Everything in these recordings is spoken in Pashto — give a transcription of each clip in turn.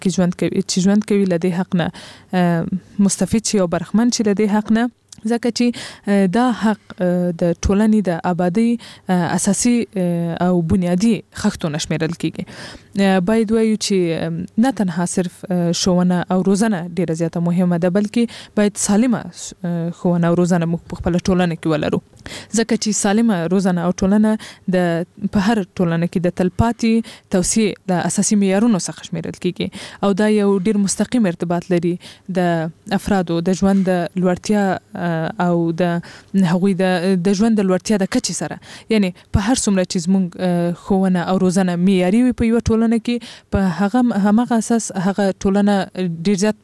کې ژوند کوي له دې حق نه مستفید شي او برخمن شي له دې حق نه، ځکه چې دا حق د ټولنې د آبادی اساسي او بنیادی خښتونه شمیرل کیږي. باید وایو چې نه تنها صرف ښوونه او روزنه ډیره زیاته مهمه ده، بلکې باید سالمه ښوونه او روزنه موږ په خپل ټولنه کې ولرو، ځکه چې سالمه روزنه او ټولنه په هر ټولنه کې د تلپاتې توسعه د اساسي معیارونو څخه شمیرل کیږي او دا یو ډیر مستقیم ارتباط لري د افرادو د ژوند د لوړتیا او د هغوی د ژوند د لوړتیا د کچې سره. یعنی په هر څومره چې زموږ ښوونه او روزنه معیاري وي په یوه ټولنه کې، په همغه اساس هغه ټولنه ډیر زیات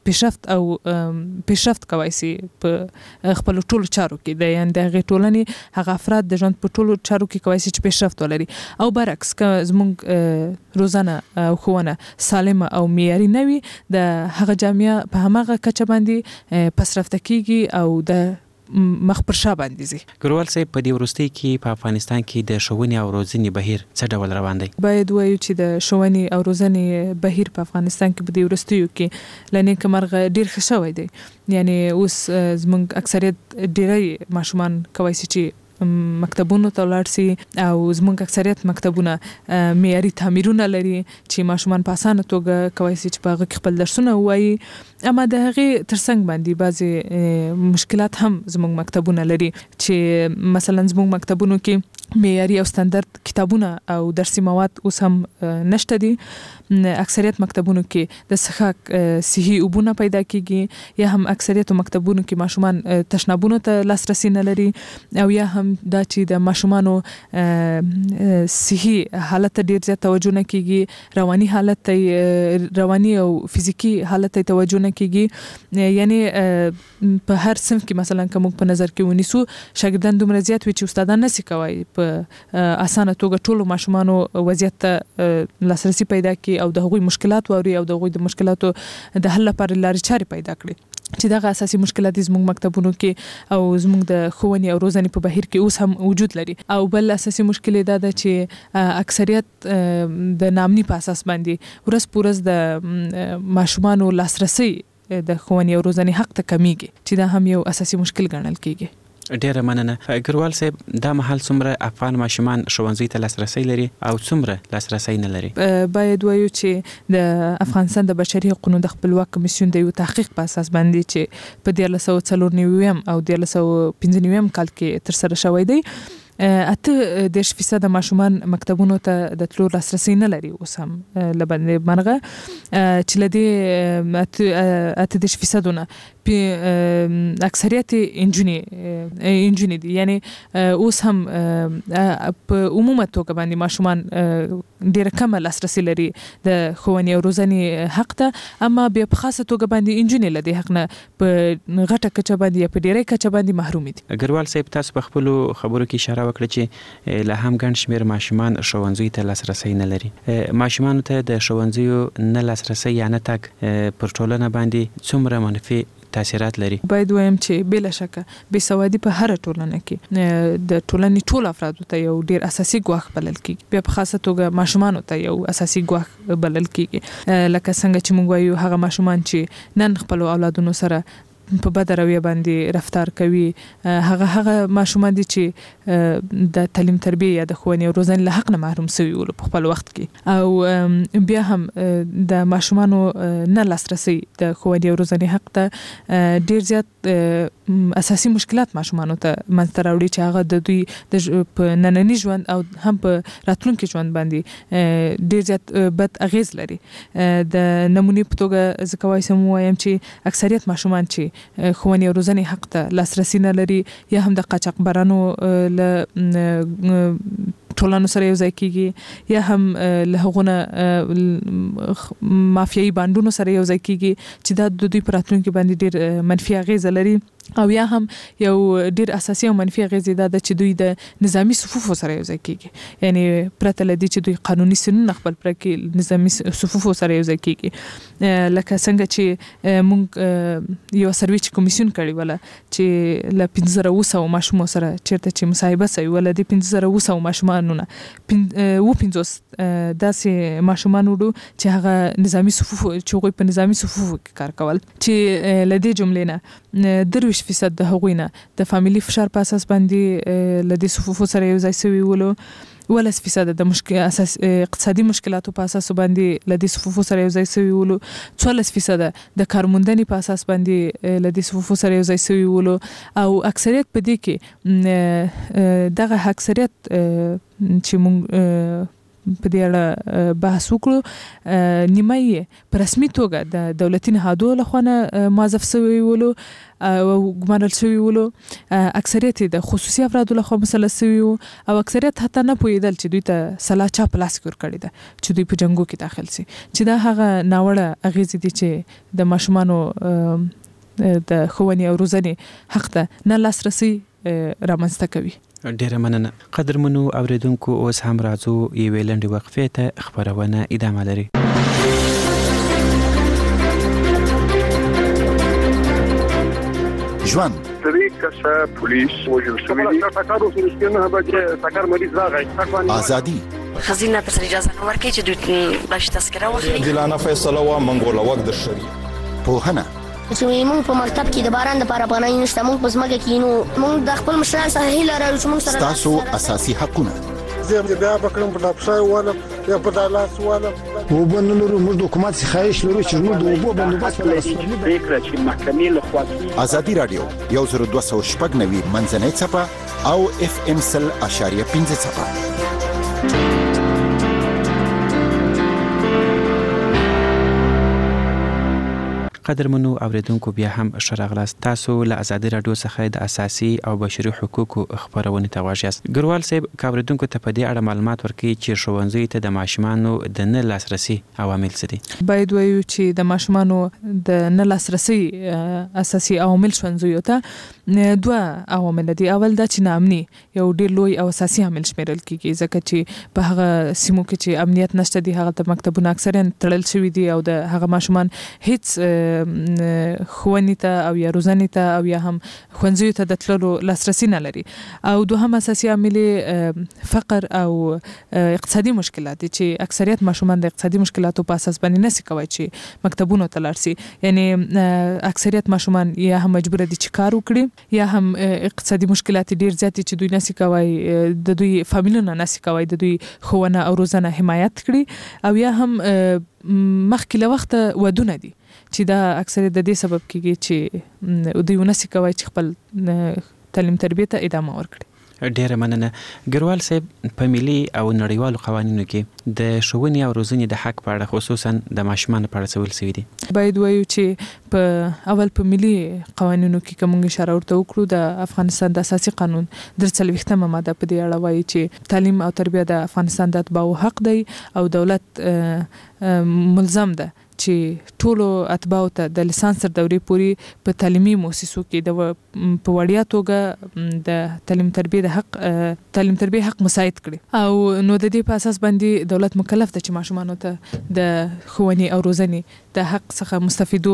پیشرفت کوي سي په خپل ټولو چارو کې د یعنی د هغې ټولنې هغه افراد د ژوند په ټولو چارو کې کوي سي چې پیشرفت ولري. او برعکس که زموږ روزنه او ښوونه سالمه او معیاري نه وي، د هغه جامعه په همغه کچه باندې پسرفته کیږي او د مخ پر شا باندې ځي. ګروال صاحب، په دې وروستۍ کې په افغانستان کې د ښوونې او روزنې بهیر څه ډول روان دی؟ باید وایو چې د ښوونې او روزنې بهیر په افغانستان کې په دې وروستیو کې له نیکه مرغه ډیر ښه شوی دی. یعنی اوس زموږ اکثریت ډیری ماشومان کولی شي چې مکتبونو ته ولاړ سي او زموږ اکثریت مکتبونه معیاري تعمیرونه لري چې ماشومان په اسانه توګه کولی شي چې په هغه کې خپل درسونه ووایي. اما د هغې ترڅنګ باندې بعضې مشکلات هم زموږ مکتبونه لري، چې مثلا زموږ مکتبونو کې معیاري او ستاندرد کتابونه او درسي مواد اوس هم نشته دي. اکثریت مکتبونو کې د څښاک صحي اوبونه پیدا کیږي، یا هم اکثریت مکتبونو کې ماشومان تشنابونو ته لاسرسي نه لري، او یا هم دا چې د ماشومانو صحي حالت ته ډیر زیات توجه نه کیږي، رواني او فزیکی حالت ته توجه نه کیږي. یعنی په هر صنف کې مثلا که موږ په نظر کې ونیسو، شاګردان دومره زیات وي چې استادان نشي کولی په اسانه توګه ټولو ماشومانو وضعیت ته لاسرسي پیدا کړي او د هغوی مشکلات واوري او د هغوی د مشکلاتو د حل لپاره لارې چارې پیدا کړي. چې دغه اساسي مشکلات زموږ مکتبونو کې او زموږ د ښوونې او روزنې په بهیر کې اوس هم وجود لري. او بل اساسي مشکل دا ده چې اکثریت د نامني په اساس باندې ورځ په ورځ د ماشومانو لاسرسي د ښوونې او روزنې حق ته کمیږي، چې دا هم یو اساسي مشکل ګڼل کیږي. ډیره مننه. ګروال صاحب، دا مهال څومره افغان ماشومان ښوونځي ته لاسرسي لري او څومره لاسرسي نه لري؟ باید وایو چې د افغانستان د بشري حقوقو د خپلواک کمیسیون د یو تحقیق په اساس باندې چې په 1394 او 1395 کال کې تر سره شوی دی، 8% ماشومان مکتبونو ته د تلو لاسرسي نه لري اوس هم لبندې مرغه، چې له دې 8% نه اکثریت انجونې دي. یعنی اوس هم په عمومه توګه باندې ماشومان ډیره کمه لاسرسي لري د ښوونې او روزنې حق ته، اما بیا په خاصه توګه باندې انجونې له دې حق نه په غټه کچه باندې یا په ډیری کچه باندې محروم دي. ګروال صاحب، تاسو په خپلو خبرو کې اشاره وکړه چې له هم ګڼ شمېر ماشومان ښوونځیو ته لاسرسي نه لري. ماشومانو ته د ښوونځیو نه لاسرسي یا نه تګ پر ټولنه باندې څومره منفي تاثیرات لري؟ باید وایم چې بلا شکه بې سوادي په هر ټولنه کې د ټولنې ټول افرادو ته یو ډیر اساسي ګواښ بلل کیږي، بیا په خاصه توګه ماشومانو ته یو اساسي ګواښ بلل کیږي. لکه څنګه چې موږ وایو هغه ماشومان چې نن خپل اولادونو سره په بد رویه باندې رفتار کوي، هغه ماشومان دي چې د تعلیم تربیه یا د ښوونې او روزنې له حق نه محروم شوي ول په خپل وخت کې. او بیا هم د ماشومانو نه لاسرسي د ښوونې او روزنې حق ته ډیر زیات اساسي مشکلات ماشومانو ته منځته راوړي، چې هغه د دوی په ننني ژوند او هم په راتلونکي ژوند باندې ډیر زیات بد اغیز لري. د نمونې په توګه زه کولی شم ووایم چې اکثریت ماشومان چې ښوونې او روزنې حق ته لاسرسي نه لري، یا هم د قاچاقبرانو له ټولنو سره یو ځای کیږي، یا هم له هغونه مافیایي بانډونو سره یو ځای کیږي، چې دا د دوی په راتلونکي باندې ډیر منفي اغیزه لري. او یا هم یو ډیر اساسي او منفي اغیزه دا ده چې دوی د نظامی صفوفو سره یو ځای کیږي، یعنی پرته له دې چې دوی قانوني سنونه خپل پر کې نظامی صفوفو سره یو ځای کیږي. لکه څنګه چې موږ یو سرویچ کمیسیون کړی ولا چې له 1500 ماشومان سره چیرته چې مصاحبه سوي ولا د 1500 ماشومان کانونه 50 داسې ماشومان وړو چې هغه نظامی صفوف چې هغوی په نظامی صفوف کې کار کول چې لدې جملې نه 23% د هغوی نه د فامیلی فشار په اساس باندې لدې صفوف سره یو ځای شوي ولو 10% د اساس اقتصادي مشکلاتو په اساس باندې لدې صفوف سره یو ځای شوي ولو 14% د کارموندنې په اساس باندې لدې صفوف سره یو ځای شوي ولو او اکثریت په دې کې دغه اکثریت چې موږ په دې اړه بحث وکړو نیمه په رسمي توګه د دولتي نهادو لخوا نه موظف شوي ولو او ګمارل شوي ولو اکثریت د خصوصي افرادو لخوا مسلط شوي وو او اکثریت حتی نه پوهېدل چې دوی ته سلا چا په لاس کې ورکړې ده چې دوی په جنګو کې داخل شي چې دا هغه ناوړه اغېزې دي چې د ماشومانو د ښوونې او روزنې حق ته نه لاسرسي رامنځته کوي. ډیره مننه. قدرمنو اوریدونکو اوس هم راځو یوې لنډې وقفې ته، خبرونه ادامه لري. ژوند پولیس وژل شوی ازادي خزینه تر اجازه نه ورکړي چې دوی باش تذکره واخلي. دلانه فیصله وا منګول وخت د شری پوهنه چې موږ په مکتب کې د باران د لپاره پناه نشته، موږ په ځمکه کې نو موږ د خپل مشران سره هیله لرو چې موږ سره تاسو اساسي حقونه زه بیا بکرم په لاپشای ولم یا په دالاس ولم وبنلرو موږ د حکومت څخه خواهش لرو چې موږ د اوبو بندوبست ولرو. فکر چې محکمې له خوا ازادي رادیو 1290 منځنۍ صفه او FM 100.5 صفه. قدرمنو اوریدونکو بیا هم ښه راغلاست. تاسو له ازادي راډیو څخه د اساسي او بشري حقوقو خبرونه ته غوږ یاست. ګروال صاحب که اوریدونکو ته په دې اړه معلومات ورکړي چې ښوونځیو ته د ماشومانو د نه لاسرسي عوامل څه دي؟ باید وایو چې د ماشومانو د نه لاسرسي اساسي عوامل ښوونځیو ته دوه عوامل دي. اول دا چې ناامني یو ډېر لوی او اساسي عامل شمیرل کیږي، ځکه چې په هغه سیمو کې چې امنیت نشته دي هغه ته مکتبونه اکثرا تړل شوي دي او د هغه ماشومان هیڅ ښوونې ته او یا روزنې ته او یا هم ښوونځیو ته د تللو لاسرسي نه لري. او دوهم اساسي عامل فقر او اقتصادي مشکلات دي چې اکثریت ماشومان د اقتصادي مشکلاتو په اساس باندې نشي کوي چې مکتبونو ته لاړ شي. یعنی اکثریت ماشومان یا هم مجبور دي چې کار وکړي یا هم اقتصادي مشکلات ډیر زیات چې دوی نشي کوي، د دوی فامیلونه نشي کوي د دوی ښوونه او روزنه حمایت کړي، او یا هم مخکې له وخته ودونه دي چې دا اکثر د دې سبب کیږي چې دوی ونسي کوي چې خپل تعلیم تربیه ته ادامه ورکړي. ډیره مننه. ګروال صاحب، په ملي او نړیوالو قوانینو کې د ښوونې او روزنې د حق په اړه خصوصا د ماشومانو په اړه څه ویل شوي دي؟ باید وایو چې په اول په ملي قوانینو کې کوم اشاره ورته وکړو، د افغانستان د اساسي قانون 43مه ماده په دې اړه وایي چې تعلیم او تربیه د افغانستان د اتباعو حق دی او دولت ملزم ده چې ټولو اتباعو ته د لیسانس تر دورې پورې په تعلیمي مؤسسو کې په وړیا توګه د تعلیم تربیه حق مساعد کړي. او نو د دې په اساس باندې دولت مکلف ده چې ماشومانو ته د ښوونې او روزنې د حق څخه مستفیدو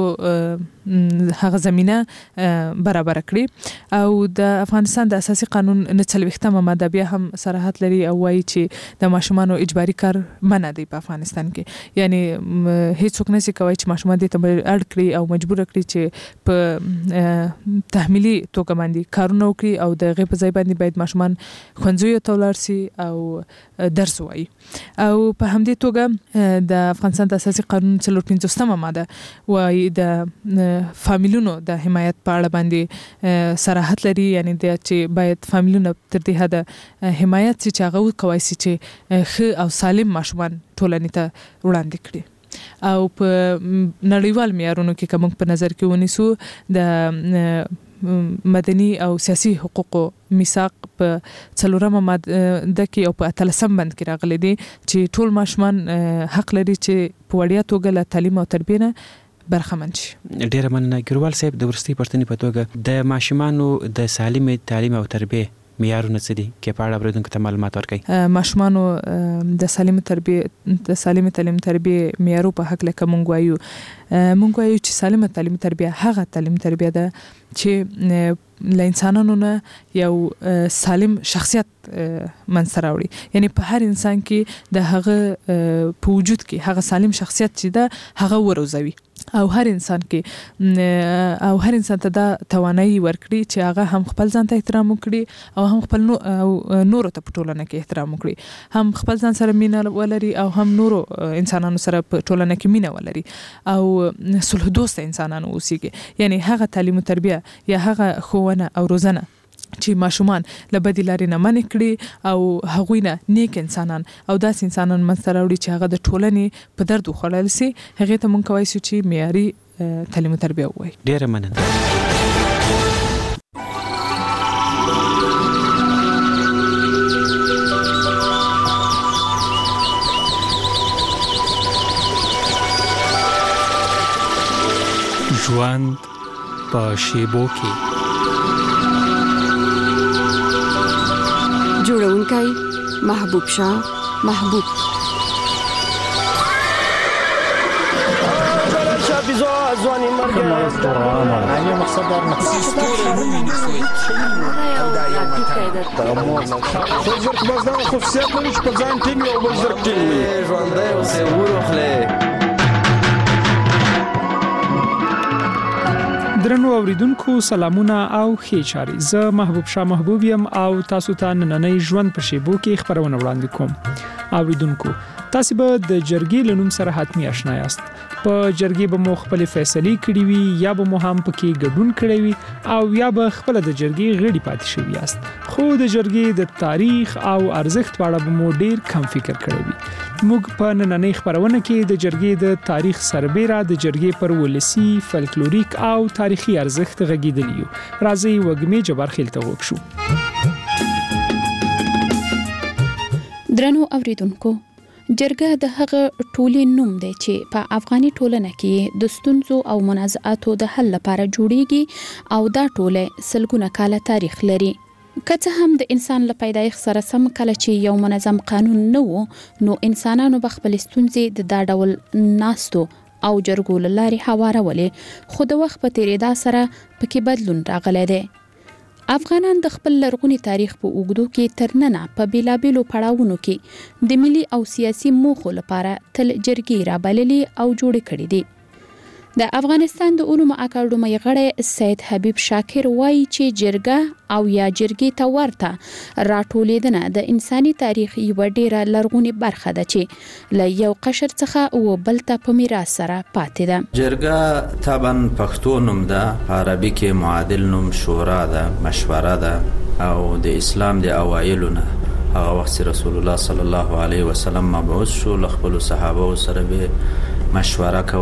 هغه زمینه برابر کړي. او د افغانستان د اساسي قانون 49مه ماده بیا هم صراحت لري او وایي چې د ماشومانو اجباري کار منع دی په افغانستان کې. یعنی هیڅ نشي کوي چې ماشومان دې ته اړ کړي او مجبور کړي چې په تحمیلي توګه باندې کارونه وکړي او د غي په ځای باندې باید ماشومان ښوونځیو ته ولاړ شي او درس وایي. او په همدې توګه د افغانستان د اساسي قانون 45مه ماده وایي د فامیلونو د حمایت په اړه باندې صراحت لري، یعنی د چې باید فامیلونه تر دې حد حمایت چې هغه وکوي چې ښه او سالم ماشومان ټولنې ته وړاندې کړي. او په نړیوال معیارونو کې کوم په نظر کې ونیسو د مدني او سیاسي حقوقو میثاق په 4مه ماده کې او په 13 بند کې راغلي دي چې ټول ماشومان حق لري چې په وړیا توګه له تعلیم او تربیه نه برخمن شي. ډیره مننه. ګروال صاحب، د ورستي پښتنې په توګه د ماشومانو د سالم تعلیم او تربیه معیارونه څه دي کې په اړه اوریدونکو ته معلومات ورکړئ؟ ماشومانو د سالم تعلیم تربیه معیارو په حق لکه مونږ وایو مونږ وایو چې سالمه تعلیم تربیه هغه تعلیم تربیه ده چې له انسانانو نه یو سالم شخصیت منځ راوړي، یعنی په هر انسان کې د هغه په وجود کې هغه سالم شخصیت چې ده هغه وروزوي او هر انسان ته دا توانایي ورکړي چې هغه هم خپل ځان ته احترام وکړي او هم خپل نورو ته په ټولنه کې احترام وکړي، هم خپل ځان سره مینه ولري او هم نورو انسانانو سره په ټولنه کې مینه ولري او صلح دوست انسانانو اوسېږي. یعنی هغه تعلیم او تربیه یا هغه ښوونه او روزنه چې ماشومان له بدې لارې نه منع کړي او هغوی نه نیک انسانان او داسې انسانان منځته راوړي چې هغه د ټولنې په درد وخوړل سي، هغې ته مونږ کولی شو چې معیاري تعلیم او تربیه ووایو. ډېره مننه. ژوند په شیبو کې جوړونکی محبوب شاه محبوب. ځواني مرګ یو مقصد در بزرګ بزدا خصوصیت لري چې په ځان ټینګ او بزرګ ټینګ وي ژوندۍ اوسې ورخله. درنو اوریدونکو سلامونه او ښې چارې. زه محبوب شاه محبوب یم او تاسو ته نننۍ ژوند په شیبو کې خبرونه وړاندې کوم. اوریدونکو تاسو به د جرګې له نوم سره حتمی آشنا یاست. په جرګې به مو خپل فیصلې کړې وي یا به مو هم پکې ګډون کړی وي او یا به خپل د جرګې غړي پاتې شوي یاست. خو د جرګې د تاریخ او ارزښت په اړه به مو ډیر کم فکر کړی وي. موږ په نننۍ خبرونه کې د جرګې د تاریخ سربېره د جرګې پر ولسی فلکلوریک او تاریخي ارزښت غږیدلی یو. راځي وګمې جبار خیل ته وښو. درنو اوریدونکو جرګه د هغه ټولې نوم دی چې په افغاني ټولنه کې د ستونزو او منازعاتو د حل لپاره جوړیږي او دا ټوله سلګونه کاله تاریخ لري. که څه هم د انسان له پیدایښت سره سم کله چې یو منظم قانون نه و نو انسانانو به خپل ستونزې د دا ډول ناستو او جرګو له لارې هوارولې، خو د وخت په تېرېدا سره پکې بدلون راغلی دی. افغانان د خپل لرغوني تاریخ په اوږدو کې تر ننه په بیلابیلو پړاوونو کې د ملي او سیاسي موخو لپاره تل جرګې رابللي او جوړې کړې دي. د افغانستان د علومو اکاډمۍ غړی سید حبیب شاکر وایي چې جرګه او یا جرګې ته ورته راټولېدنه د انساني تاریخ یوه ډیره لرغونې برخه ده چې له یو قشر څخه و بل ته په میراث سره پاتې ده. جرګه طبعا پښتو نوم ده، په عربي کې معادل نوم شورا ده، مشوره ده او د اسلام د اوایلو نه هغه وخت رسول الله صلی الله علیه وسلم مبعوث شو، له خپلو صحابه سره به مشوره کوله